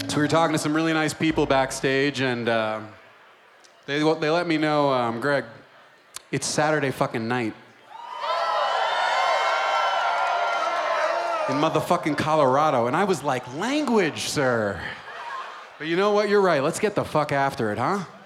So we were talking to some really nice people backstage, and they let me know, Greg, it's Saturday fucking night. In motherfucking Colorado. And I was like, language, sir. But you know what? You're right. Let's get the fuck after it, huh?